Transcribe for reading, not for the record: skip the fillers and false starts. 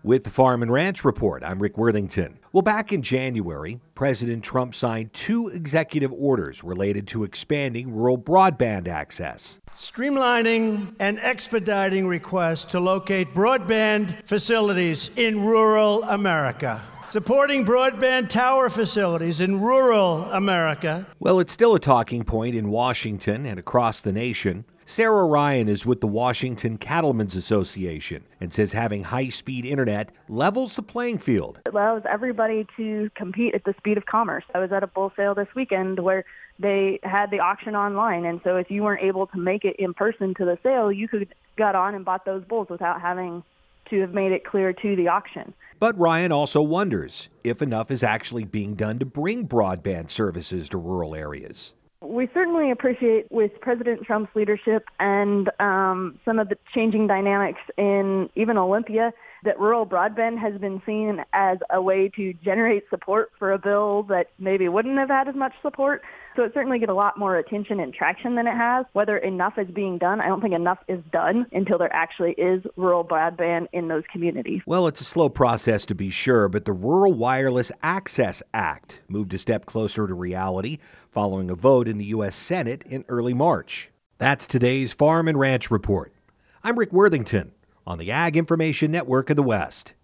With the Farm and Ranch Report, I'm Rick Worthington. Well, back in January, President Trump signed 2 executive orders related to expanding rural broadband access. Streamlining and expediting requests to locate broadband facilities in rural America. Supporting broadband tower facilities in rural America. Well, it's still a talking point in Washington and across the nation. Sarah Ryan is with the Washington Cattlemen's Association and says having high-speed internet levels the playing field. It allows everybody to compete at the speed of commerce. I was at a bull sale this weekend where they had the auction online, and so if you weren't able to make it in person to the sale, you could got on and bought those bulls without having to have made it clear to the auction. But Ryan also wonders if enough is actually being done to bring broadband services to rural areas. We certainly appreciate with President Trump's leadership and some of the changing dynamics in even Olympia that rural broadband has been seen as a way to generate support for a bill that maybe wouldn't have had as much support. So it certainly get a lot more attention and traction than it has. Whether enough is being done, I don't think enough is done until there actually is rural broadband in those communities. Well, it's a slow process to be sure, but the Rural Wireless Access Act moved a step closer to reality following a vote in the U.S. Senate in early March. That's today's Farm and Ranch Report. I'm Rick Worthington on the Ag Information Network of the West.